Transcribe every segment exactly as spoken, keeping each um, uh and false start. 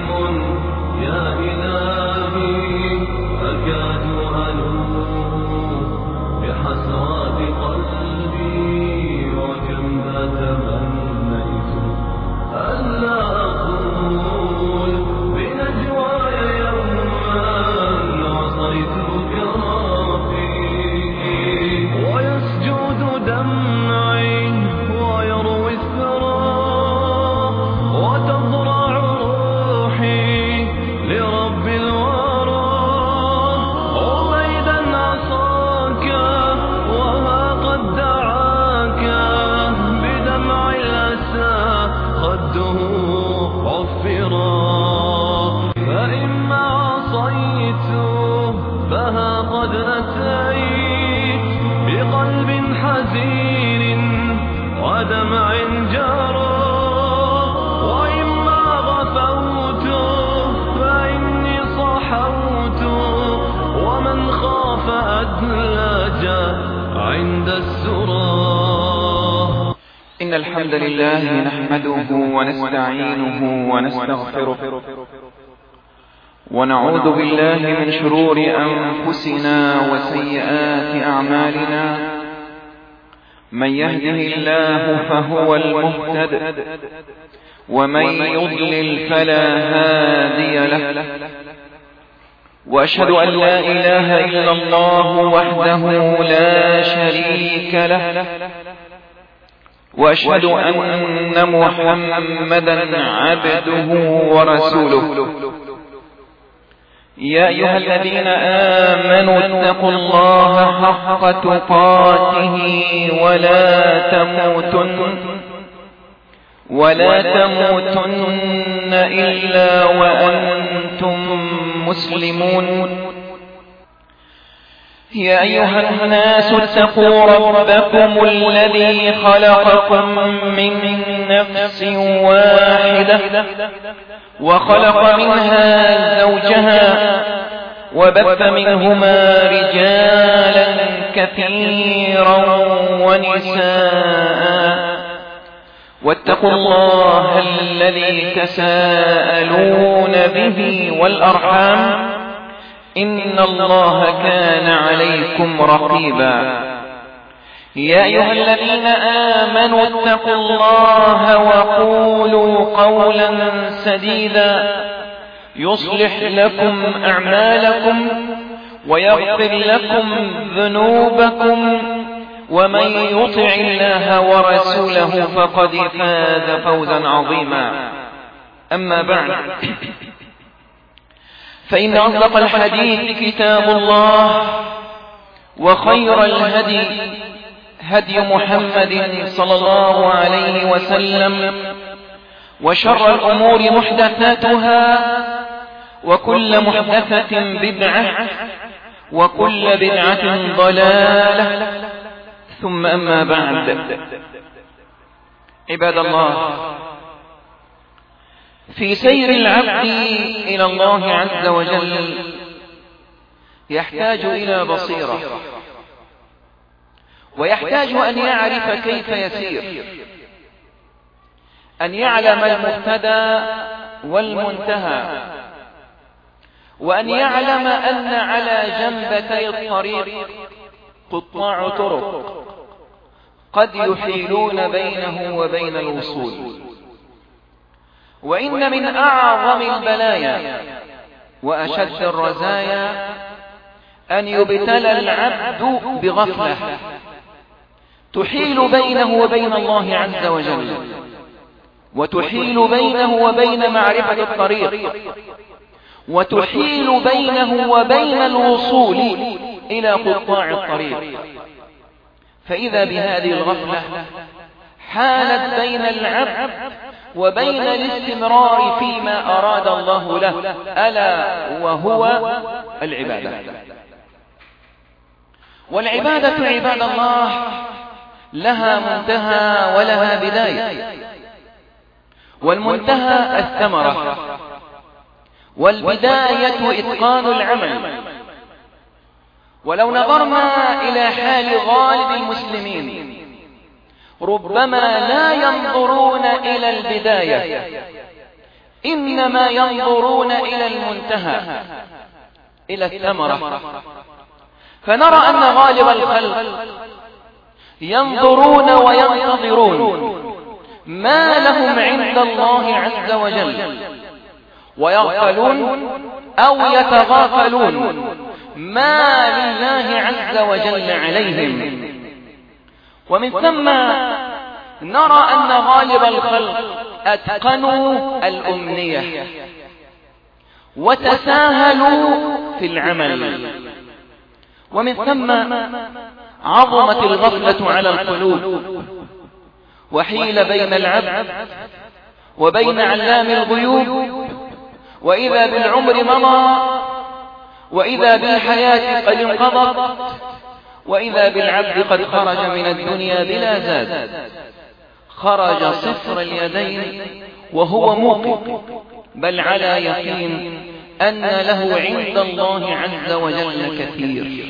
إن الحمد لله نحمده ونستعينه ونستغفره ونعوذ بالله من شرور أنفسنا وسيئات أعمالنا. من يهده الله فهو المهتد ومن يضلل فلا هادي له. وأشهد أن لا إله إلا الله وحده لا شريك له. وأشهد أن محمدا عبده ورسوله. يا أيها الذين آمنوا اتقوا الله حق تقاته ولا تموتن ولا تموتن إلا وأنتم مسلمون. يا أيها الناس اتقوا ربكم الذي خلقكم من نفس واحدة وخلق منها زوجها وبث منهما رجالا كثيرا ونساء. واتقوا الله الذي تساءلون به والأرحام إن الله كان عليكم رقيبا. يا أيها الذين آمنوا اتقوا الله وقولوا قولا سديدا يصلح لكم أعمالكم ويغفر لكم ذنوبكم ومن يطع الله ورسوله فقد فاز فوزا عظيما. أما بعد، فإن أصدق الحديث كتاب الله وخير الهدي هدي محمد صلى الله عليه وسلم وشر الأمور محدثاتها وكل محدثة بدعة وكل بدعة ضلالة ثم أما بعد. عباد الله، في سير العبد إلى الله عز وجل يحتاج إلى بصيرة، ويحتاج أن يعرف كيف يسير، أن يعلم المبتدأ والمنتهى، وأن يعلم أن على جنبتي الطريق قطاع طرق قد يحيلون بينه وبين الوصول. وإن من أعظم البلايا وأشد الرزايا أن يبتلى العبد بغفلة تحيل بينه وبين الله عز وجل، وتحيل بينه وبين معرفة الطريق، وتحيل بينه وبين الوصول إلى قطاع الطريق. فإذا بهذه الغفلة حالت بين العبد وبين الاستمرار فيما أراد الله له، ألا وهو العبادة. والعبادة عباد الله لها منتهى ولها بداية، والمنتهى الثمرة، والبداية إتقان العمل. ولو نظرنا إلى حال غالب المسلمين ربما لا ينظرون إلى البداية، إنما ينظرون إلى المنتهى، إلى الثمرة. فنرى أن غالب الخلق ينظرون وينتظرون ما لهم عند الله عز وجل، ويغفلون أو يتغافلون ما لله عز وجل عليهم. ومن ثم نرى أن غالب الخلق أتقنوا الأمنية وتساهلوا في العمل، ومن ثم عظمت الغفلة على القلوب، وحيل بين العبد وبين علام الغيوب، وإذا بالعمر مضى، وإذا بالحياة قد انقضت، وإذا بالعبد قد خرج من الدنيا بلا زاد، خرج صفر اليدين وهو موقن بل على يقين أن له عند الله عز وجل كثير.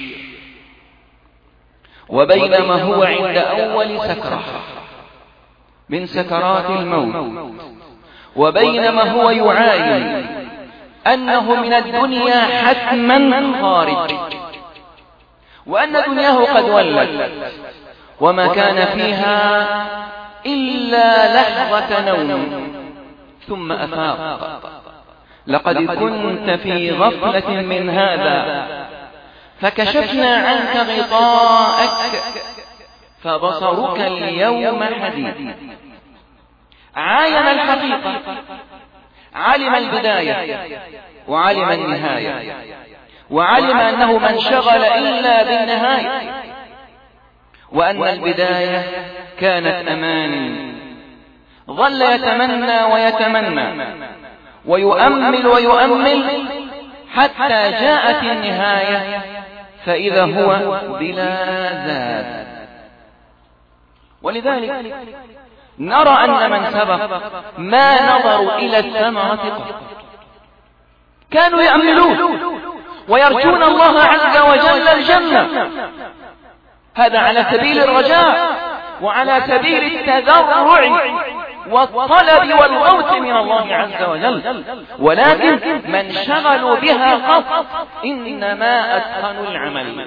وبينما هو عند أول سكرة من سكرات الموت، وبينما هو يعاين أنه من الدنيا حتما خارج، وأن دنياه قد ولت وما كان فيها إلا لحظة نوم ثم أفاق. لقد كنت في غفلة من هذا فكشفنا عنك غطاءك فبصرك اليوم حديد. عاين الحقيقة، علم البداية وعلم النهاية، وعلم أنه ما انشغل إلا بالنهاية، وأن البداية كانت أمان. ظل يتمنى ويتمنى ويؤمل ويؤمل حتى جاءت النهاية فإذا هو بلا زاد. ولذلك نرى أن من سبق ما نظروا إلى الثمرة قط، كانوا يأملون ويرجون الله عز وجل الجنة، هذا على سبيل الرجاء وعلى سبيل التذرع والطلب والغوث من الله عز وجل. ولكن من شغلوا بها قط إنما أتقنوا العمل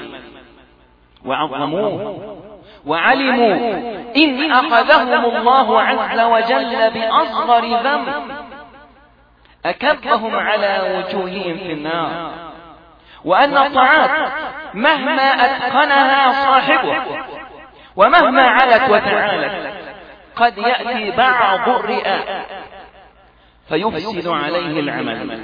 وعظموه وعلموا إن أخذهم الله عز وجل بأصغر ذنب أكبهم على وجوههم في النار، وأن الطاعات مهما أتقنها صاحبه ومهما علت وتعالت قد يأتي بعض الرئاء فيفسد عليه العمل.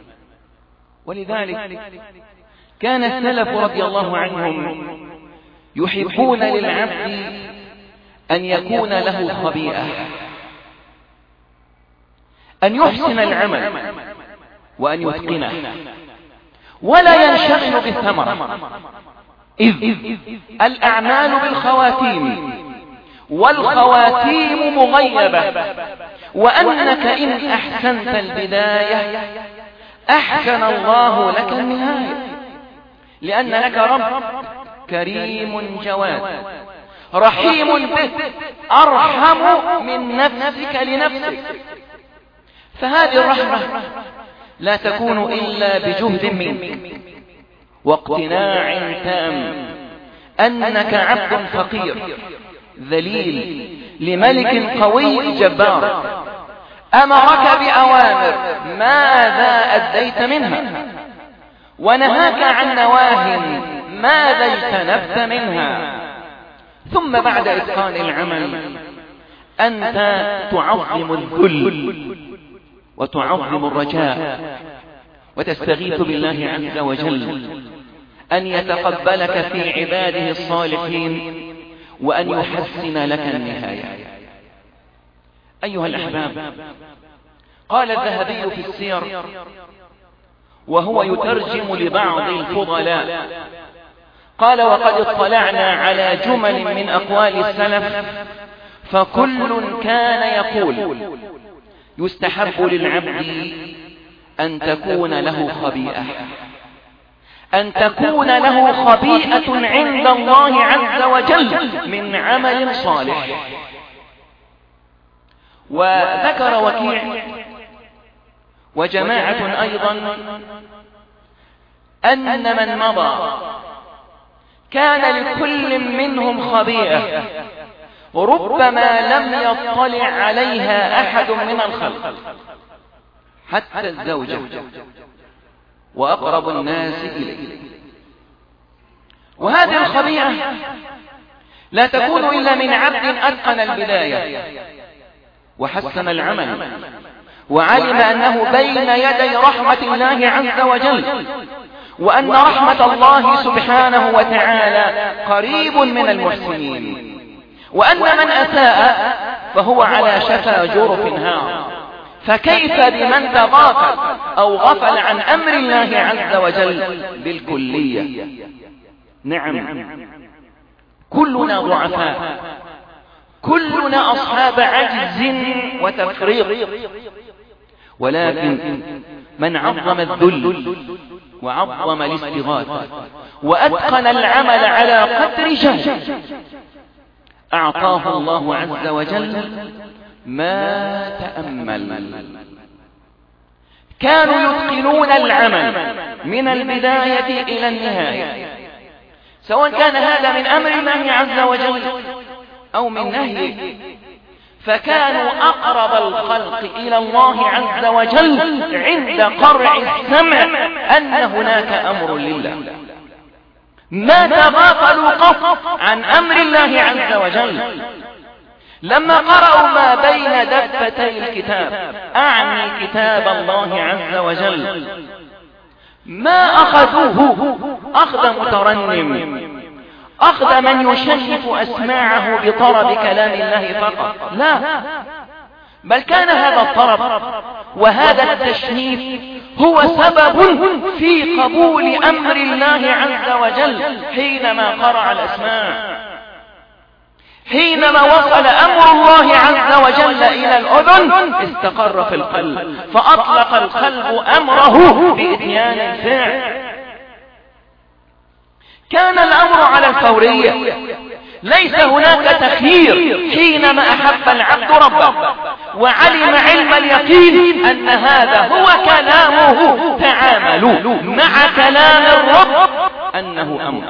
ولذلك كان السلف رضي الله عنهم يحبون للعبد أن يكون له خبيئة، أن يحسن العمل وأن يتقنه ولا ينشغل بالثمرة، إذ الأعمال بالخواتيم والخواتيم مغيبة، وأنك إن أحسنت البداية أحسن الله لك النهاية، لأن لك رب كريم جواد رحيم به أرحم من نفسك لنفسك. فهذه الرحمة لا تكون إلا بجهد منك واقتناع تام أنك عبد فقير ذليل لملك قوي جبار أمرك بأوامر ماذا أديت منها، ونهاك عن نواه ماذا اجتنبت منها. ثم بعد إتقان العمل أنت تعظم الذل وتعظم الرجاء وتستغيث بالله عز وجل أن يتقبلك في عباده الصالحين وأن يحسن لك النهاية. أيها الأحباب، قال الذهبي في السير وهو يترجم لبعض الفضلاء، قال: وقد اطلعنا على جمل من أقوال السلف فكل كان يقول يستحب للعبد أن تكون له خبيئة، أن تكون له خبيئة عند الله عز وجل من عمل صالح. وذكر وكيع وجماعة أيضا أن من مضى كان لكل منهم خبيئة ربما لم يطلع عليها أحد من الخلق حتى الزوجة وأقرب الناس إليه. وهذه الخبيئة لا تكون إلا من عبد أتقن البداية وحسن العمل وعلم أنه بين يدي رحمة الله عز وجل، وأن رحمة الله سبحانه وتعالى قريب من المحسنين، وأن من أساء فهو على شفا جرف هار. فكيف بمن تغافل أو غفل عن أمر الله عز وجل بالكلية؟ نعم، كلنا ضعفاء، كلنا أصحاب عجز وتفريط، ولكن من عظم الذل وعظم الاستغاثة وأتقن العمل على قدر جهده أعطاه الله عز وجل ما تأمل. كانوا يتقنون العمل من البداية إلى النهاية، سواء كان هذا من أمر الله عز وجل أو من نهيه، فكانوا أقرب الخلق إلى الله عز وجل عند قرع السمع أن هناك أمر لله. ما تغافلوا قط عن أمر الله عز وجل. لما قرأوا ما بين دفتي الكتاب، أعني كتاب الله عز وجل، ما أخذوه أخذ مترنم، أخذ من يشنف أسماعه بطرب كلام الله فقط، لا، بل كان هذا الطرب وهذا التشنيف هو سبب في قبول أمر الله عز وجل. حينما قرع الأسماع، حينما وصل أمر الله عز وجل إلى الأذن، استقر في القلب، فأطلق القلب أمره بإتيان الفعل. كان الأمر على الفورية، ليس هناك تخيير. حينما أحب العبد ربه وعلم علم اليقين أن هذا هو كلامه، تعاملوا مع كلام الرب أنه أمر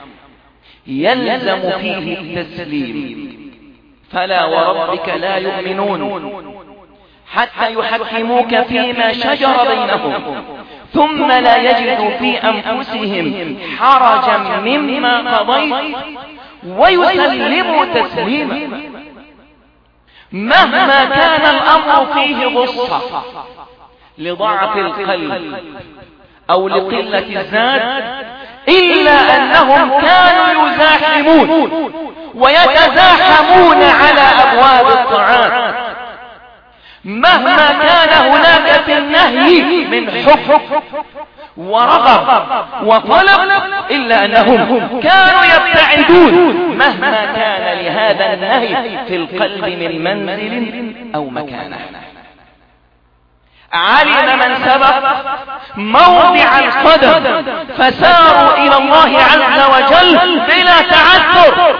يلزم فيه التسليم. فلا وربك لا يؤمنون حتى يحكموك فيما شجر بينهم ثم لا يجدوا في أنفسهم حرجا مما قضيت ويسلموا تسليما. مهما كان الأمر فيه غصة لضعف القلب أو لقلة الزاد، إلا أنهم كانوا يزاحمون ويتزاحمون على أبواب الطاعات. مهما كان هناك في النهي من حب ورغب وطلب، إلا أنهم كانوا يبتعدون مهما كان لهذا النهي في القلب من منزل أو مكانه. علم من سبق موضع القدم فساروا إلى الله عز وجل بلا تعثر.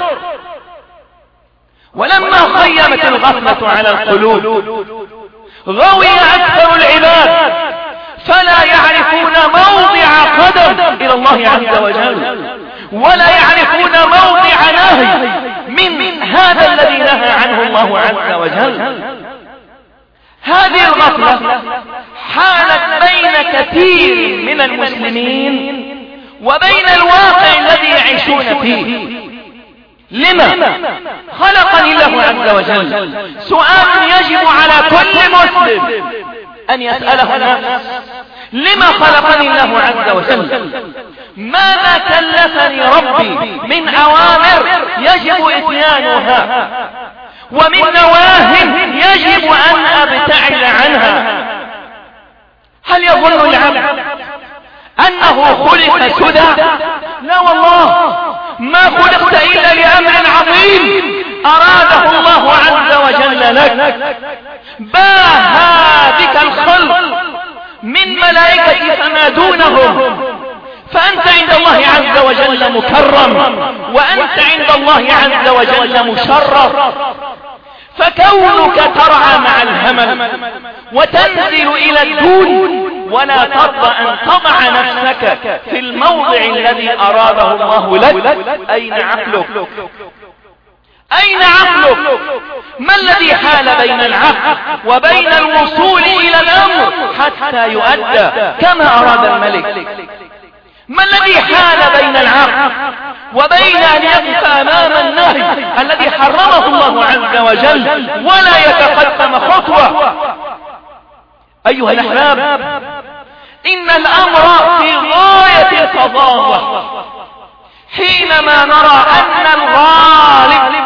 ولما خيمت الغفلة على القلوب غوي أكثر العباد فلا يعرفون موضع قدم إلى الله عز وجل، ولا يعرفون موضع نهي من هذا الذي نهى عنه الله عز وجل. هذه الغفلة حالت بين كثير من المسلمين وبين الواقع الذي يعيشون فيه. لما؟ خلقني الله عز وجل سؤال يجب على كل مسلم أن يسأله النفس: لما خلقني الله عز وجل؟ ماذا كلفني ربي من أوامر يجب إتيانها ومن نواه يجب أن أبتعد عنها؟ هل يظن العبد أنه خلق سدى؟ لا والله، ما خلقت إلا لأمر عظيم أراده الله عز وجل لك. باهى بك الخلق من ملائكة فما دونهم، فأنت عند الله عز وجل مكرم، وأنت عند الله عز وجل مشرف. فكونك ترعى مع الهمل وتنزل إلى الدون ولا ترضى أن تضع نفسك في الموضع الذي أراده الله لك، أين عقلك؟ أين عقلك؟ ما الذي حال بين العقل وبين الوصول إلى الأمر حتى يؤدى كما أراد الملك؟ ما الذي حال بين العقل وبين أن يقف أمام النهي الذي حرمه الله عز وجل ولا يتقدم خطوة؟ أيها الأحباب، إن الأمر في غاية التضاوع حينما نرى أن الغالب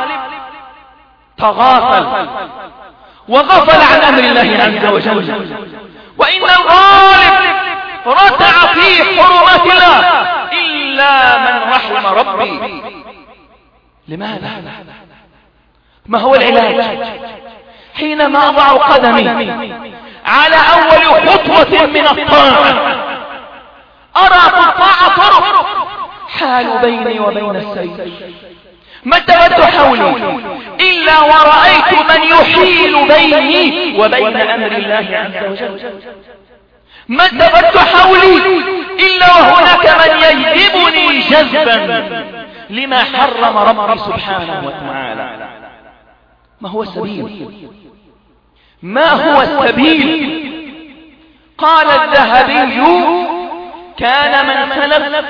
تغافل وغفل عن أمر الله عز وجل، وإن الغالب رتع في حرمات الله إلا من رحم ربي. لماذا؟ ما هو العلاج؟ حينما أضع قدمي على أول خطوة من الطاعة أرى في الطاعة طرق حال بيني وبين السير، ما التبت حولي إلا ورأيت من يحيل بيني وبين أمر الله عز وجل، ما التبت حولي إلا وهناك من يجذبني جذبا لما حرم ربي سبحانه وتعالى. ما هو السبيل؟ ما هو السبيل؟ قال الذهبي: كان من سلف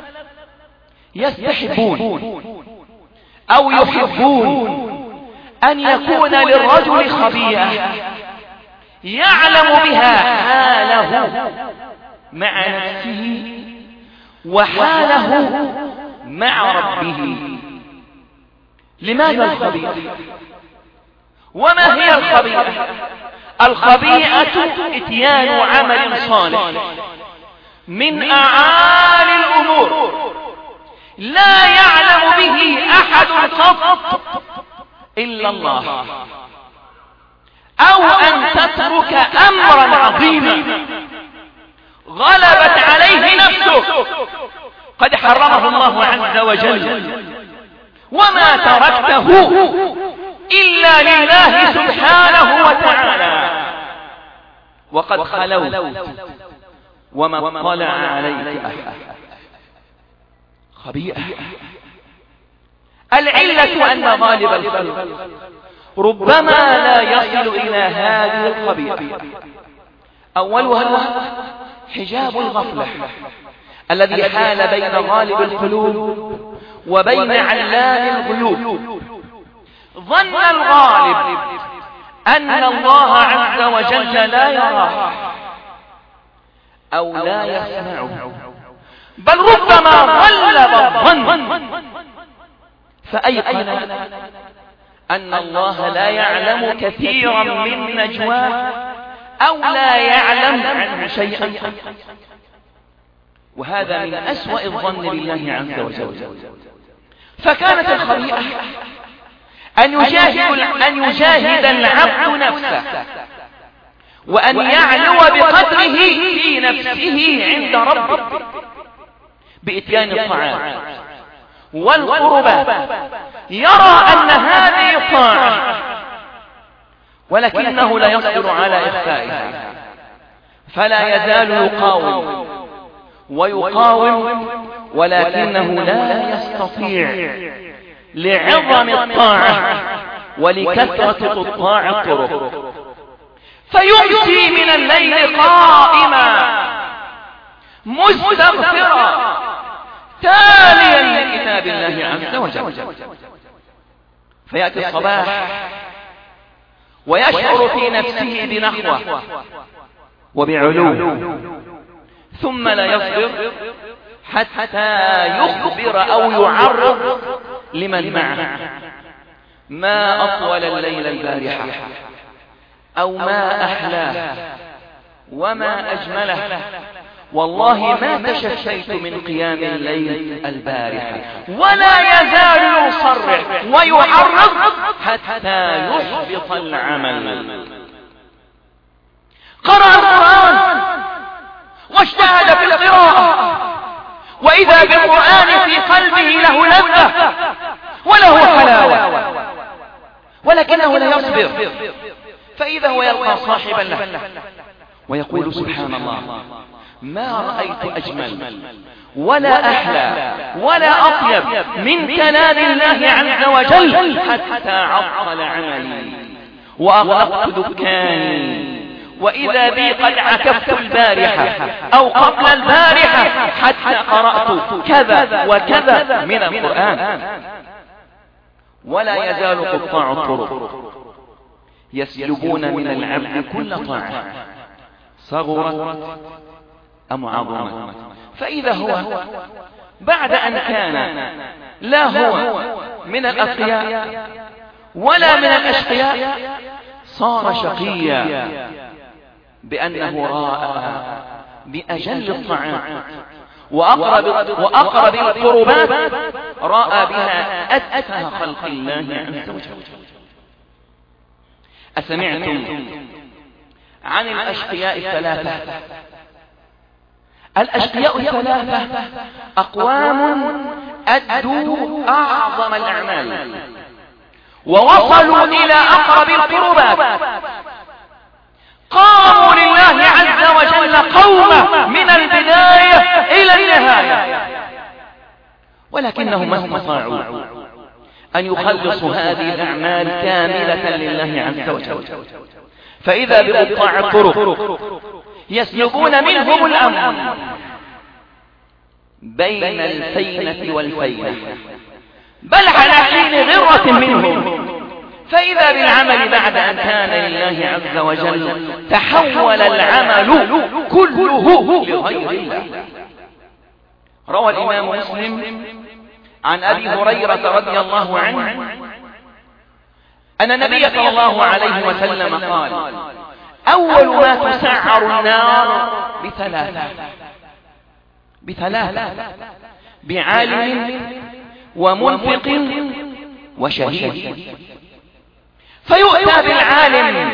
يستحبون أو يحبون أن يكون للرجل خبيئة يعلم بها حاله مع نفسه وحاله مع ربه. لماذا الخبيئة؟ وما هي الخبيئة؟ الخبيئة اتيان عمل صالح من أعالي الأمور لا يعلم به أحد قط إلا الله، أو أن تترك أمرا عظيما غلبت عليه نفسه قد حرمه الله عز وجل، وما تركته إلا لله سبحانه وتعالى، وقد خلوت وما اطلع عليك أحد. خبيئة. العلة أن غالب الخلق ربما لا يصل إلى هذه الخبيئة. أولها حجاب الغفلة الذي حال بين غالب القلوب وبين علام الغيوب. ظن الغالب أن الله عز وجل لا يراه أو لا يسمعه، بل ربما غلب الظن فأيقن أن الله لا يعلم كثيرا من نجواه أو لا يعلم عنه شيئا، وهذا من أسوأ الظن بالله عز وجل. فكانت الخبيئة أن يجاهد, أن يجاهد العبد نفسه وأن يعلو بقدره في نفسه عند ربه بإتيان الطاعات والقربات، يرى أن هذه طاعة ولكنه لا يصبر على إخفائها، فلا يزال يقاوم ويقاوم ولكنه لا يستطيع لعظم الطاعة ولكثرة قطاع الطرق، فيمسي من الليل قائما مستغفرا تاليا لكتاب الله عز وجل، فيأتي الصباح ويشعر في نفسه بنخوة وبعلو، ثم لا يصبر حتى يخبر أو يعرض لمن معه: ما أطول الليل البارحة، أو ما أحلاه، وما أجمله، والله ما تشفيت من قيام الليل البارحة، ولا يزال يصرح ويعرض حتى يحبط العمل. قرأ القرآن واجتهد في القراءة، وإذا بالقرآن في قلبه له لذة وله حلاوة، ولكنه لا يصبر، فإذا هو يلقى صاحبا له ويقول سبحان الله ما رأيت أجمل ولا أحلى ولا أطيب من كلام الله عز وجل حتى عطل عملي وأغلقت دكاني، وإذا بي قد عكفت البارحة أو قبل البارحة حتى قرأت كذا وكذا من القرآن. ولا يزال قطاع الطرق يسلبون من العبد كل طاعة صغرت أم عظمت، فإذا هو بعد أن كان لا هو من الأتقياء ولا من الأشقياء صار شقيا بأنه راى بأجل الطاعات وأقرب, وأقرب القربات رأى بها أتفه خلق الله عز وجل. أسمعتم عن الأشقياء الثلاثة؟ الأشقياء الثلاثة أقوام أدوا أعظم الأعمال ووصلوا إلى أقرب القربات، قاموا لله عز وجل قومة من البداية إلى النهاية، ولكنهم ما استطاعوا أن يخلصوا هذه الأعمال كاملة لله عز وجل. فإذا بقطاع الطرق يسلبون منهم الأمر بين الفينة والفينة، بل على حين غرة منهم، فإذا بالعمل بعد أن كان لله عز وجل تحول العمل كله لغير الله. روى الإمام مسلم عن أبي هريرة رضي الله عنه أن النبي صلى الله عليه وسلم قال أول ما تسعر النار بثلاثة بثلاثة بعالم ومنفق وشهيد. فيؤتى بالعالم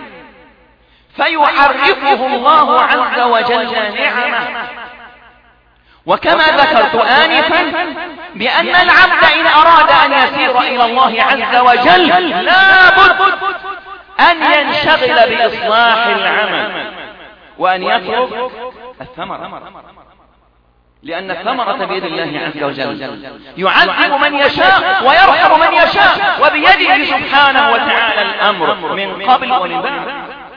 فيعرفه الله عز وجل نعمه، وكما ذكرت آنفا بأن العبد إن أراد أن يسير إلى الله عز وجل لا بد أن ينشغل بإصلاح العمل وأن يطلب الثمرة، لأن الثمرة بيد الله عز وجل، يعذب من يشاء ويرحم من يشاء، وبيده سبحانه وتعالى الأمر من قبل ومن بعد.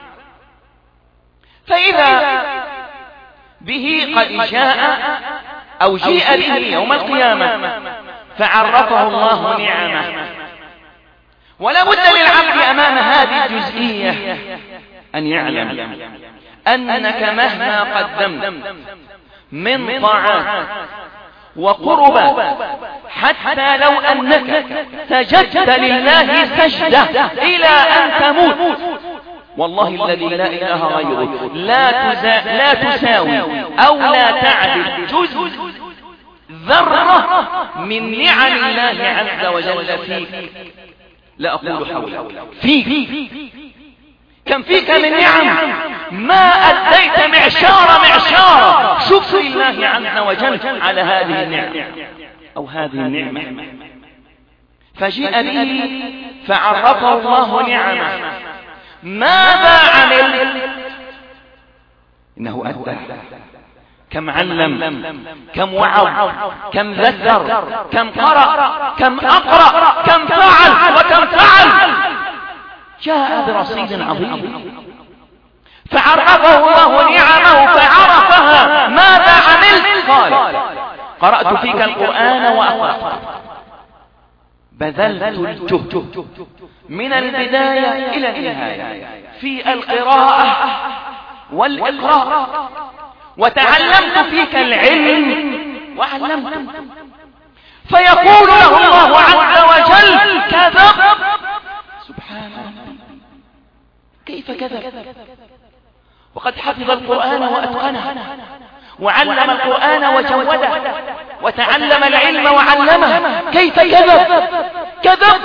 فإذا به قد جاء أو جيء به يوم القيامة فعرفه الله نعمه، ولا بد للعبد أمام هذه الجزئية أن يعلم أنك مهما قدمت من طاعات وقربات، حتى لو أنك سجدت لله سجدة إلى أن تموت، والله الذي لا إله غيره لا, تزا لا تساوي أو لا تعدل جزء ذرة من نعم الله عز وجل فيك. لا أقول حول فيك، كم فيك من نعم ما أديت معشار معشار شكر الله عز وجل على هذه النعمة أو هذه النعمة. فجاء به فعرفه الله نعمه، ماذا عمل؟ إنه أدى، كم علم، كم وعظ، كم ذكر، كم قرأ، كم أقرأ، كم فعل وكم فعل، جاء برصيد عظيم. فعرفه الله نعمه فعرفها، ماذا عملت؟ قال قرأت فيك القرآن وأقرأت، بذلت الجهد من البداية إلى النهاية في القراءة والإقراء، وتعلمت فيك العلم وعلمت. فيقول له الله عز وجل كذب، سبحان الله كيف كذب وقد حفظ القرآن وأتقنه وعلم القرآن وجوده وتعلم العلم وعلمه، كيف كذب كذب؟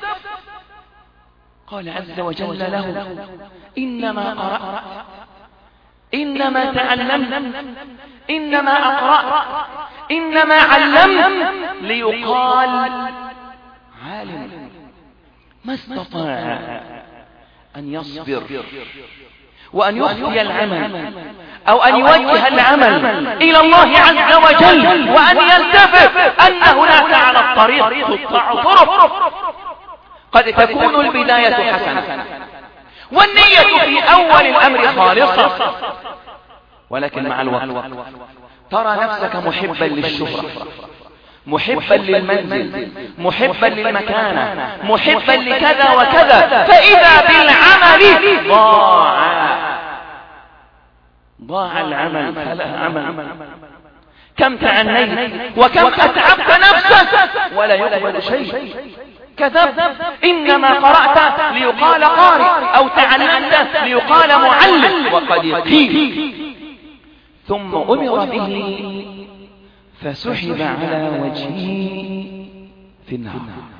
قال عز وجل له إنما قرأت، إنما تعلمت، إنما أقرأت، إنما علمت ليقال عالم. ما استطاع أن يصبر وأن يخفي العمل أو أن يوجه العمل إلى الله عز وجل، وأن يلتفت أن هناك على الطريق تقطع طرق. قد تكون البداية حسنة والنية في أول الأمر خالصة، ولكن مع الوقت ترى نفسك محبا للشهرة، محبا للمنزل، محبا للمكانة، محبا لكذا وكذا، فإذا بالعمل ضاع ضاع العمل فلا عمل. كم تعنيت وكم أتعبت نفسك ولا يقبل شيء. كذب، إنما قرأت ليقال قارئ أو تعلمت ليقال معلم، وقد يقيل ثم أمر به فسحب على وجهه في النار.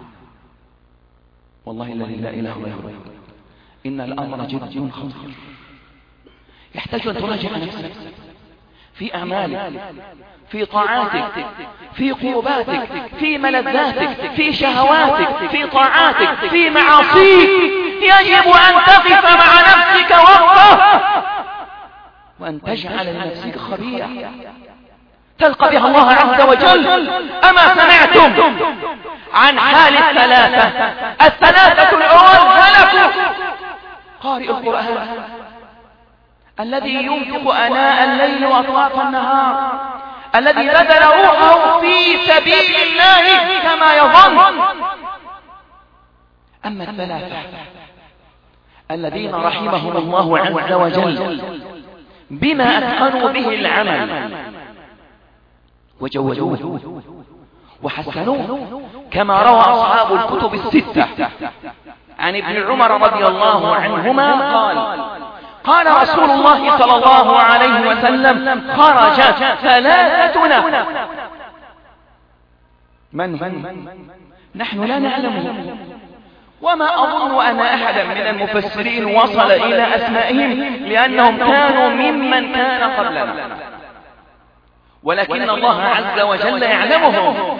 والله الذي لا إله غيره إن الأمر جد خطير، يحتاج أن تراجع نفسك في أعمالك، في طاعاتك، في قرباتك، في ملذاتك، في شهواتك، في طاعاتك، في معاصيك. يجب أن تقف مع نفسك وقفة، وأن تجعل لنفسك خبيئة تلقى بها الله عز وجل. أما سمعتم عن حال الثلاثة الثلاثة الأول هلكوا؟ قارئ القرآن الذي ينفق آناء الليل وأطراف النهار، الذي بذل روحه في سبيل الله كما يظن. أما الثلاثة الذين رحمهم الله عز وجل بما أتقنوا به العمل وجودوه وحسنوه، كما روى أصحاب الكتب الستة عن ابن عمر رضي الله عنهما قال قال رسول الله صلى الله عليه وسلم خرج ثلاثتنا. من هم؟ نحن لا نعلمهم، وما أظن أن أحدا من المفسرين وصل إلى أسمائهم، لأنهم كانوا ممن كان قبلنا، ولكن الله عز وجل يعلمهم.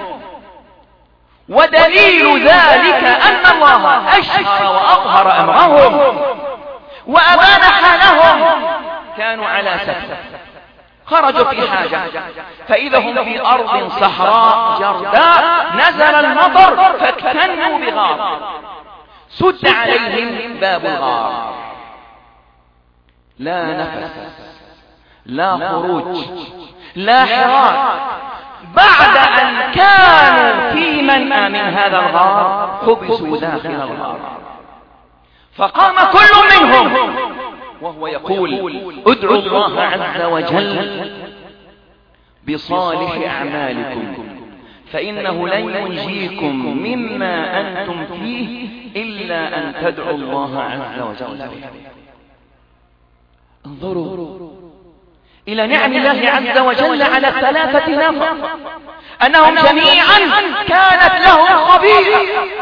ودليل ذلك أن الله أشهر وأظهر أمرهم وأبان حالهم. كانوا على سفر، خرجوا في حاجة، فإذا هم في أرض صحراء جرداء، نزل المطر فاكتنوا بغار، سد عليهم باب الغار، لا نفس، لا خروج، لا حراك. بعد أن كانوا في منأى من هذا الغار حبسوا داخل الغار، فقام كل منهم وهو يقول ادعوا الله عز وجل بصالح أعمالكم فإنه لن ينجيكم مما أنتم فيه إلا أن تدعوا الله عز وجل. انظروا إلى نعم الله عز وجل على الثلاثة نفر، أنهم جميعا كانت لهم خبيئة،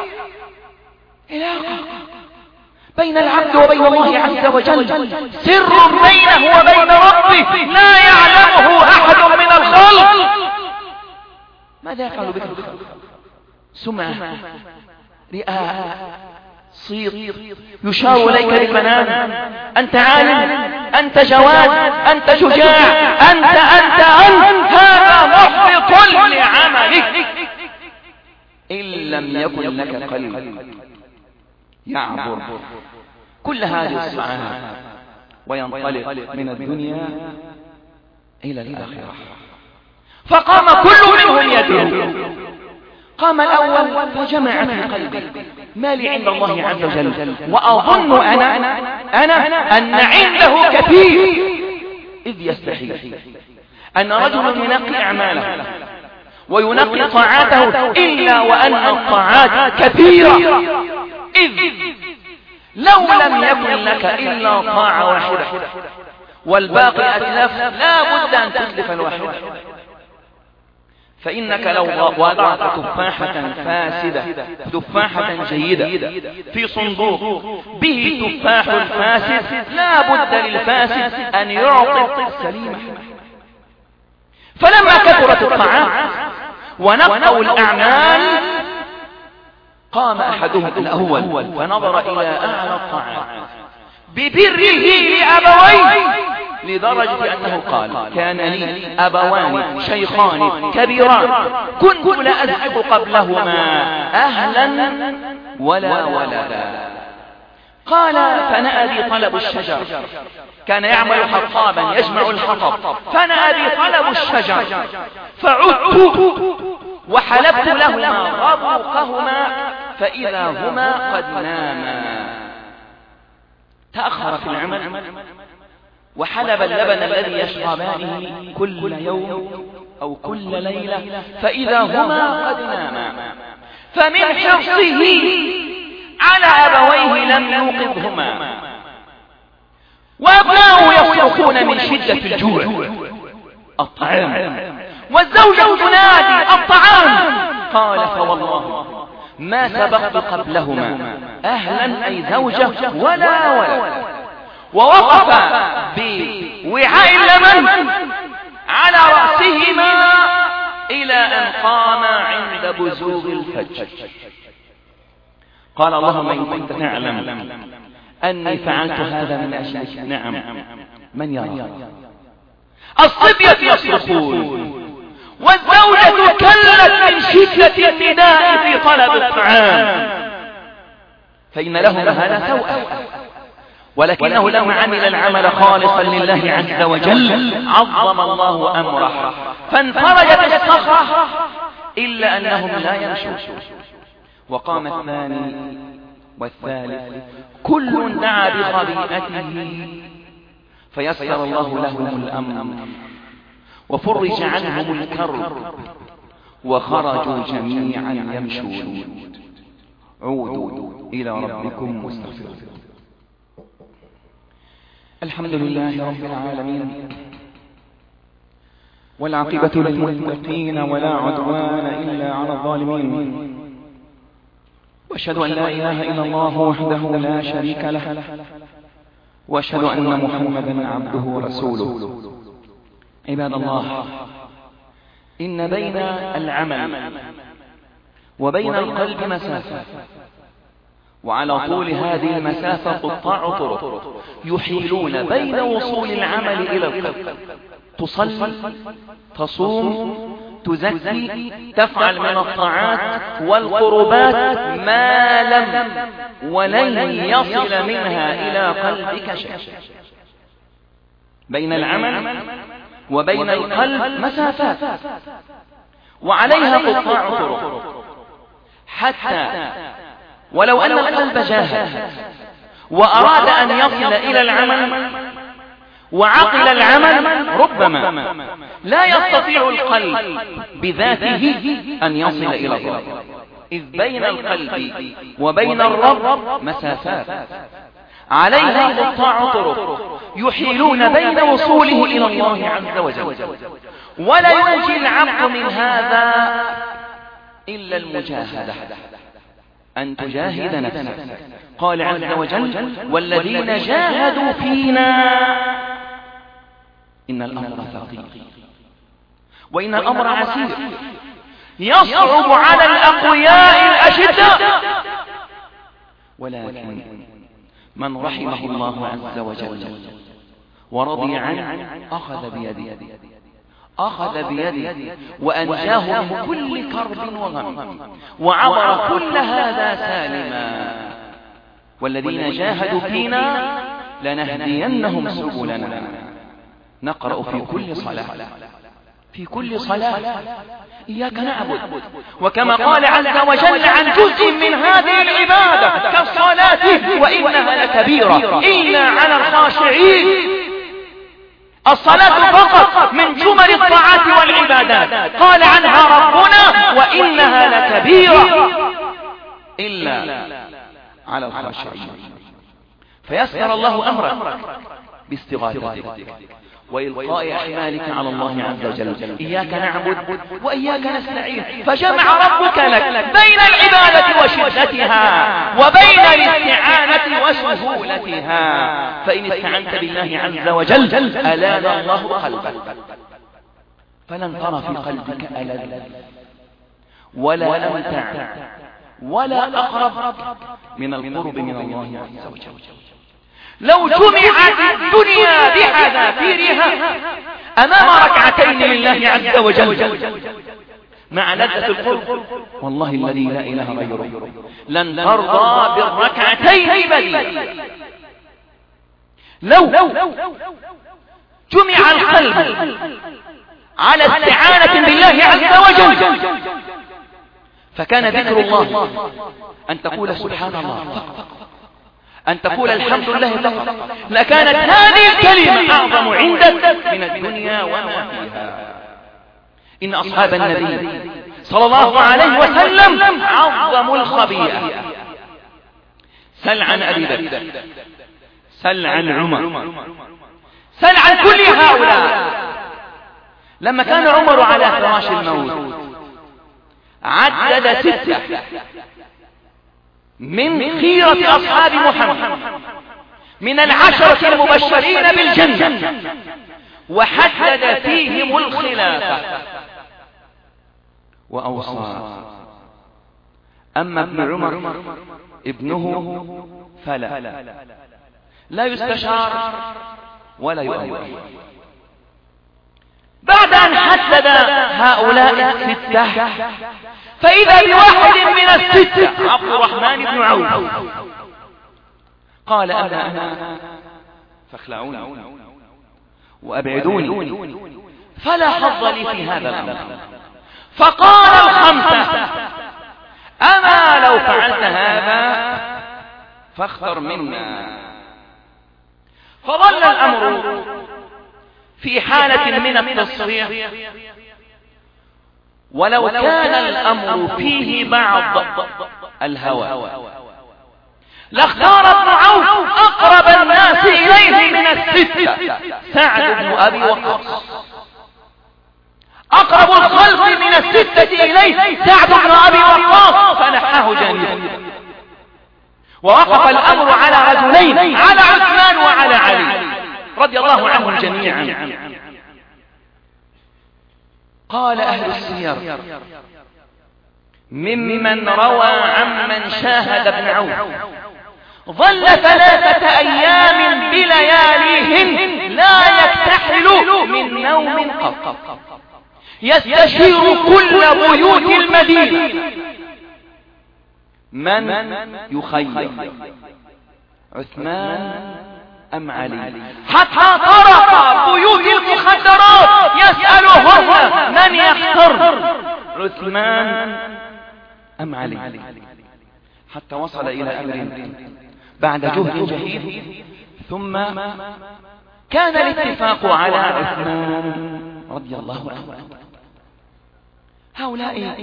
علاقة بين العبد وبين الله عز وجل، سر بينه وبين ربه لا يعلمه أحد من الخلق. ماذا يفعل بك الخلق؟ سمعة، رئاء، صيت، يشار إليك بالمنام، أنت عالم، أنت جواد، أنت شجاع، أنت أنت أنت هذا محبط لعملك إن لم يكن لك قلب يعبر كل هذه الصعاب وينطلق من الدنيا إلى الآخرة. فقام كل منهم يدعو. قام الأول فجمع في قلبه ما لي عند الله عز وجل، وأظن أنا أنا أن عنده كثير، إذ يستحيل أن رجل ينقي أعماله وينقي طاعاته إلا وأن الطاعات كثيرة، إذ لو لم يكن لك إلا طاعة واحدة والباقي أتلف لا بد أن تتلف الواحدة. فإنك لو وضعت تفاحة فاسدة تفاحة جيدة في صندوق به تفاح فاسد لا بد للفاسد أن يعطي السليمة. فلما كثرت الطاعات ونقوا الأعمال قام أحدهم الأول فنظر إلى أعلى الطاعات ببره لأبويه، لدرجة أنه قال: كان لي أبوان شيخان كبيران كنت لأزحف قبلهما أهلا ولا ولدا. قال: فنأى بي طلب الشجر، كان يعمل حطابا يجمع الحطب، فنأى بي طلب الشجر فعدت وحلبت لهما ربقهما فإذا هما قد ناما. تأخر في العمل وحلب اللبن الذي يشربانه كل يوم أو كل ليلة فإذا هما قد ناما، فمن حرصه على أبويه لم يوقظهما، وأبناؤه يصرخون من شدة الجوع: الطعام، والزوجة تنادي: الطعام. قال: فوالله ما سبقت قبلهما أهلا أي زوجة ولا ولد. ووقف بوعاء اللبن على رأسهما إلى أن قام عند بزوغ الفجر. قال: اللهم إن كنت تعلم أني فعلت هذا من أجلك. نعم، من يرى؟ الصبية يصرخون والزوجة كلت من شدة النداء في طلب الطعام، فإن لهما هذا سوء، ولكنه لما عمل العمل خالصا لله عز وجل عظم الله أمره فانفرجت الصخرة، إلا أنهم لا يمشون. وقام الثاني والثالث كل دعا بخبيئته فيسر الله لهم الأمر وفرج عنهم الكرب وخرجوا جميعا يمشون. عودوا إلى ربكم واستغفروا. الحمد لله رب العالمين، والعاقبة للمتقين ولا عدوان إلا على الظالمين، وأشهد أن لا إله إلا الله وحده لا شريك له، وأشهد أن محمدا عبده ورسوله. عباد الله، إن بين العمل وبين القلب مسافة، وعلى طول هذه المسافة قطاع طرق يحيلون بين وصول العمل إلى القلب. تصلي، تصوم، تزكي، تفعل من الطاعات والقربات ما لم ولن يصل منها إلى قلبك شيء. بين العمل وبين القلب مسافات، وعليها قطاع طرق، حتى ولو أن القلب جاهد وأراد أن يصل إلى العمل وعقل العمل، ربما لا يستطيع القلب بذاته أن يصل إلى الرب، إذ بين القلب وبين الرب مسافات، عليها قطاع طرق يحيلون بين وصوله إلى الله عز وجل. ولا ينجي العبد من هذا إلا المجاهدة، أن تجاهد نفسك. قال عز وجل: والذين جاهدوا فينا إن الأمر ثقيل، وإن الأمر عسير، يصعب على الأقوياء الأشداء، ولكن من رحمه الله عز وجل ورضي عنه أخذ بيده أخذ بيده وأنجاه من كل كرب وغم، وعبر كل هذا سالما. والذين جاهدوا فينا لنهدينهم سبلنا. نقرأ في كل صلاة في كل صلاة إياك نعبد، وكما قال عز وجل عن جزء من هذه العبادة كالصلاة وإنها لكبيرة إلا على الخاشعين. الصلاة فقط من جمل الطاعات والعبادات، قال عنها ربنا: وإنها لكبيرة إلا على الخاشعين. فيسر الله أمرك باستغاثتك وإلقاء أحمالك على الله عز وجل. إياك نعبد وإياك نستعين، فجمع ربك لك بين العبادة وشدتها وبين الاستعانة وسهولتها. فإن استعنت بالله عز وجل ألان الله قلبك، فلن ترى في قلبك ألل ولا أمتع ولا أقرب من القرب من الله عز وجل. لو جمعت الدنيا بحذافيرها أمام ركعتين لله عز وجل مع لذة القرب، والله الذي لا إله غيره لن ترضى بالركعتين بديلا. لو جمع القلب على استعانة بالله عز وجل فكان ذكر الله أن تقول سبحان الله فقط، أن تقول الحمد لله فقط، لكانت هذه الكلمة أعظم عندك من الدنيا وما فيها. إن أصحاب النبي صلى الله عليه وسلم عظموا الخبيئة. سل عن أبي بكر، سل عن عمر، سل عن كل هؤلاء. لما كان عمر على فراش الموت عدد ستة من خيرة أصحاب محمد من العشرة المبشرين بالجنة، وحدد فيهم الخلافة وأوصى. أما ابن عمر ابنه فلا لا يستشار ولا يؤمر. بعد أن حدد هؤلاء الستة فإذا بواحد من الستة عبد الرحمن بن عوف قال أنا أنا فاخلعوني وأبعدوني فلا حظ لي في هذا الأمر. فقال الخمسة أما لو فعلت هذا فاختر منا. فظل الأمر في حالة من التصريح، ولو كان الأمر فيه بعض الهوى لاختار ابن عوف أقرب الناس إليه من الستة سعد بن أبي وقاص. أقرب الخلق من الستة إليه سعد بن أبي وقاص فنحاه جانبا، ووقف الأمر على رجلين، على عثمان وعلى علي رضي الله عنهم جميعا. قال أهل السير ممن روى عمن شاهد ابن عوف ظل ثلاثة أيام بلياليهن لا يكتحل من نوم قط، يستشير كل بيوت المدينة من يخير عثمان أم علي، حتى طرق بيوت المخدرات يسألهم من يختار عثمان أم علي، حتى وصل إلى أمر بعد جهد جهيد ثم كان الاتفاق على عثمان رضي الله عنه. هؤلاء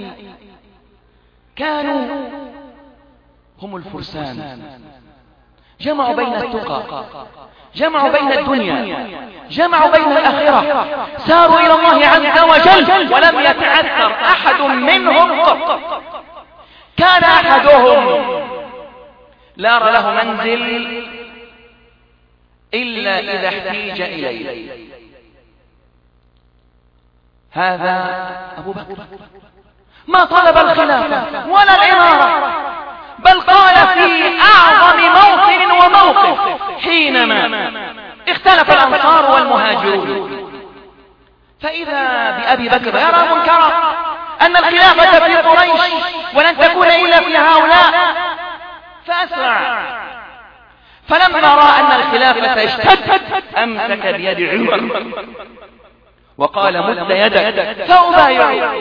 كانوا هم الفرسان، جمعوا بين التقى، جمعوا بين الدنيا، جمعوا بين الآخرة، ساروا إلى الله عز وجل ولم يتعثر أحد منهم قط. كان أحدهم لا يرى له منزل إلا إذا احتيج إليه، هذا أبو بكر ما طلب الخلافة ولا الإمارة، بل قال في أعظم موطن وموقف حينما اختلف الأنصار والمهاجرون، فإذا بأبي بكر يرى منكرا أن الخلافة في قريش ولن تكون إلا في هؤلاء، فأسرع. فلما رأى أن الخلافة اشتدت أمسك بيد عمر وقال مد يدك فأبايع.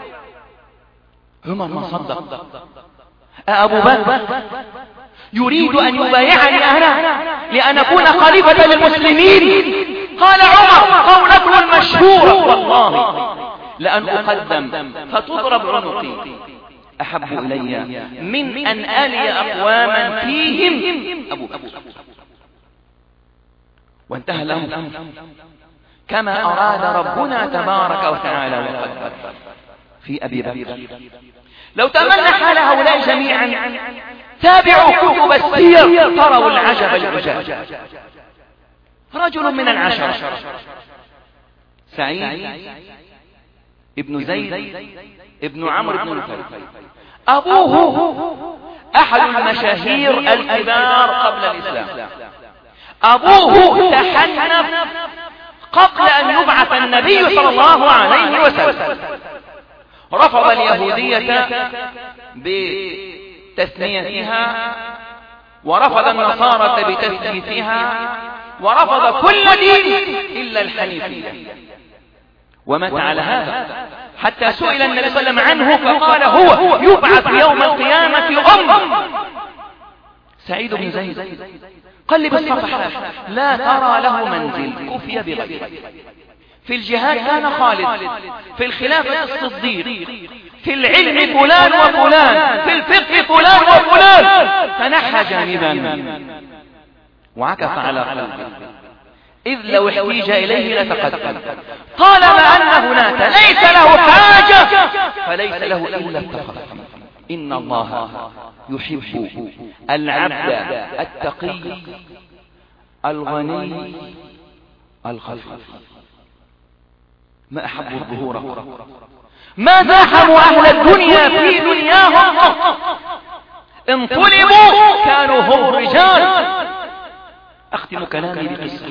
عمر ما صدق، أبو بكر يريد أن يبايعني أنا لأن أكون خليفة للمسلمين؟ قال عمر قولته المشهورة والله لأن أقدم فتضرب عنقي أحب إلي من أن ألي أقواما فيهم أبو بكر. وانتهى له الأمر كما أراد ربنا تبارك وتعالى وقدر في أبي بكر. لو تمنى حال هؤلاء جميعا تابعوا كتب السير تروا العجب العجاب. رجل من العشرة سعيد ابن زيد ابن عمرو بن الفرد أبوه أحد المشاهير الكبار قبل الإسلام. أبوه تحنف قبل أن يبعث النبي صلى الله عليه وسلم، رفض اليهودية بتثنيتها، ورفض النصارى بتثليثها، ورفض كل دين إلا الحنيفية، ومات على هذا حتى سئل النبي صلى الله عليه وسلم عنه فقال هو يبعث يوم القيامة أم سعيد بن زيد. قلب الصفحات لا ترى له منزل، كفي بغيره. في الجهاد كان خالد، في الخلافة الصديق، في العلم فلان وفلان، في الفقه فلان وفلان، فنحى جانبا وعكف على قلبه، إذ لو احتيج إليه لتقدم. طالما أن هناك ليس له حاجة فليس له إلا التخفي. إن الله يحب العبد التقي الغني الخفيف. ما أحب الظهور، ما زاحموا أهل الدنيا في دنياهم، انطلبوا كانوا هم الرجال. أختم كلامي بقصة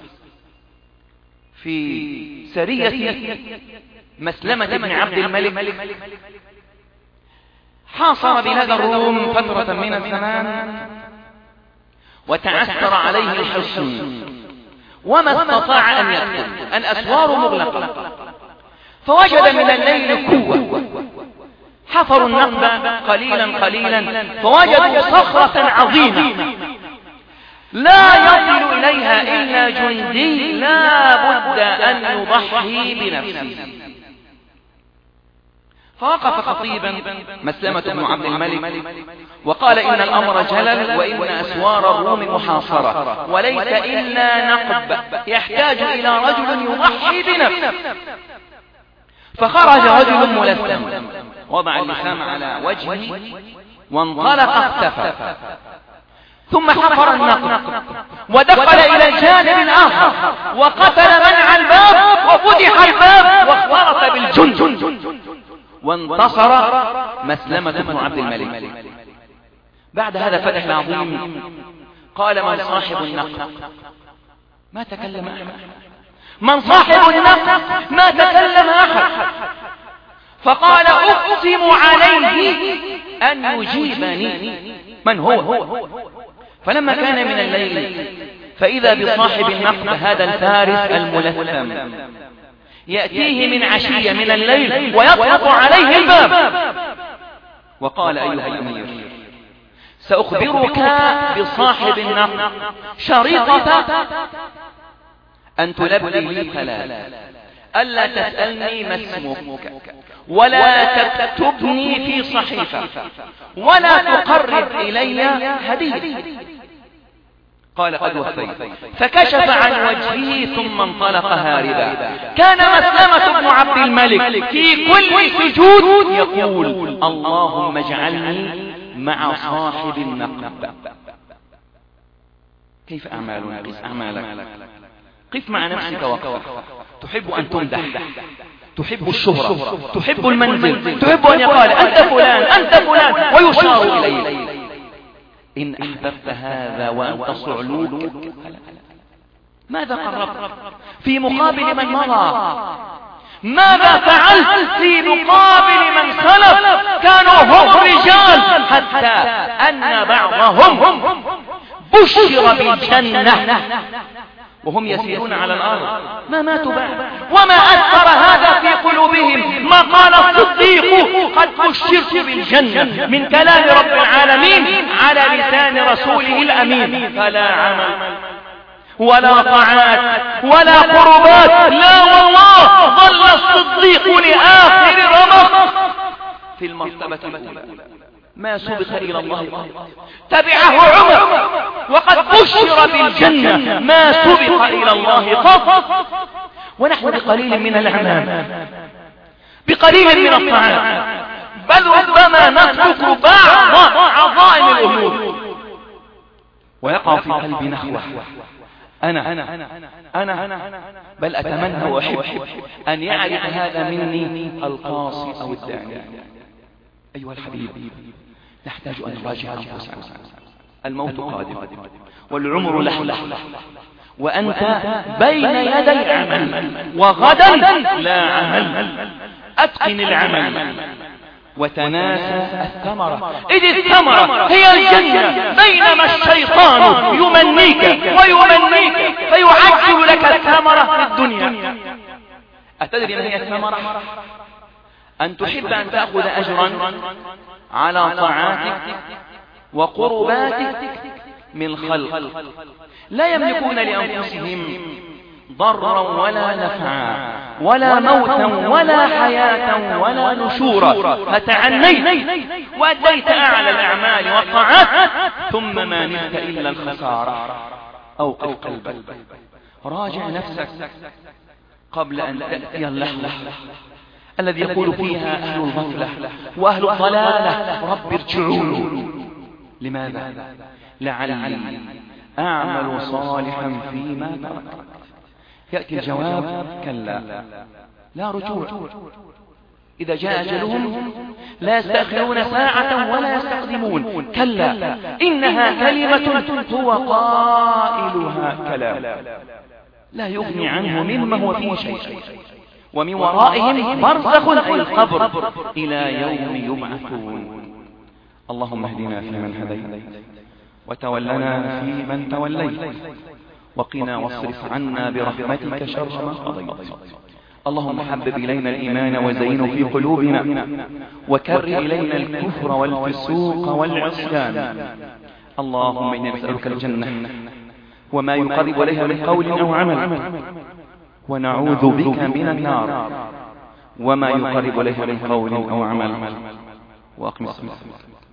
في سرية مسلمة بن عبد الملك. حاصر بلاد الروم فترة من الزمان، وتعثر عليه الحصن، وما استطاع أن يدخل، الأسوار مغلقة. فوجد من الليل كوة، حفروا النقب قليلا قليلا فوجدوا صخرة عظيمة لا يصل إليها إلا جندي لا بد أن يضحي بنفسه. فوقف خطيبا مسلمة بن عبد الملك وقال إن الأمر جلل، وإن أسوار الروم محاصرة، وليس إلا نقب يحتاج إلى رجل يضحي بنفسه. فخرج رجل ملثم، وضع اللحام على وجهه وانطلق اختفى، ثم حفر النقب ودخل إلى الجانب الآخر وقتل منع الباب وفتح الباب واختلط بالجند، وانتصر مسلمة بن عبد الملك. بعد هذا فتح العظيم قال من صاحب النقب؟ ما تكلم أحد. من صاحب النقب؟ ما تكلم أحد. فقال أقسم عليه أن يجيبني من هو. فلما كان من الليل فإذا بصاحب النقب هذا الفارس الملثم يأتيه من عشية من الليل ويطلق عليه الباب، وقال أيها الأمير سأخبرك بصاحب النقب شريطة أن تلبي لي ثلاث: ألا تسألني ما اسمك، ولا تكتبني في صحيفة، ولا تقرب إلي هدية. قال قد وفيت. فكشف عن وجهه ثم انطلق هاربا. كان مسلمة بن عبد الملك في كل سجود يقول اللهم اجعلني مع صاحب النقب. كيف أعمالنا؟ قس أعمالك، قف مع نفسك وقف. تحب أن تمدح، تحب الشهرة، تحب المنزل، تحب أن يقال أنت فلان أنت فلان ويشار إليك. إن أحببت هذا وأنت صعلوك ماذا قربت في مقابل من مضى؟ ماذا فعلت في مقابل من خلف؟ كانوا هم رجال حتى أن بعضهم بشر بالجنة وهم يسيرون على الأرض، ما ماتوا بعد. وما أثر هذا في قلوبهم. ما قال الصديق قد بشرت بالجنة من كلام رب العالمين على لسان رسوله الأمين. فلا عمل ولا طاعات ولا قربات، لا والله، ظل الصديق لآخر رمق في المرتبة الأولى، ما سبق إلى الله. تبعه عمر وقد بشر بالجنة، ما سبق إلى الله قط. ونحن بقليل من الأعمال، بقليل من الطاعات، بل ربما نترك بعض عظائم الأمور ويقع في قلبي نخوة. أنا أنا أنا بل أتمنى وأحب أن يعرف هذا مني القاصي أو الداعي. أيها الحبيب، نحتاج أن نراجع أنفسنا. الموت قادم والعمر لحظة، وأنت بين يدي عمل، وغدا لا عمل. أتقن العمل وتناسى الثمرة، إذ الثمرة هي الجنة، بينما الشيطان يمنيك ويمنيك فيعجل لك الثمرة في الدنيا. أتدري ما هي الثمرة؟ أن تحب أن تأخذ أجرا على طاعاتك وقرباتك من خلق لا يملكون لأنفسهم ضرا ولا نفعا ولا موتا ولا حياة ولا نشورا، فتعنيت وأديت أعلى الأعمال والطاعات ثم ما نلت إلا الخسارة. أوقف قلبك، راجع نفسك قبل أن تأتي اللحظة الذي يقول فيها أهل الغفلة وأهل الضلالة رب ارجعون. لماذا؟ لعلي أعمل صالحا فيما تركت. يأتي الجواب كلا، لا رجوع. إذا جاء أجلهم لا يستأخرون ساعة ولا يستقدمون. كلا إنها كلمة هو قائلها كلام لا يغني عنه مما هو فيه شيء، ومن ورائهم برزخ أي القبر إلى يوم يبعثون. اللهم اهدنا فيمن هديت، وتولنا فيمن توليت، وقنا واصرف عنا برحمتك شر ما قضيت. اللهم حبب إلينا الإيمان وزينه في قلوبنا، وكر إلينا الكفر والفسوق والعصيان. اللهم إنا نسألك الجنة وما يقرب إليها من قول أو عمل، ونعوذ بك من النار وما يقرب إليها من قول أو عمل. وأقم الصلاة.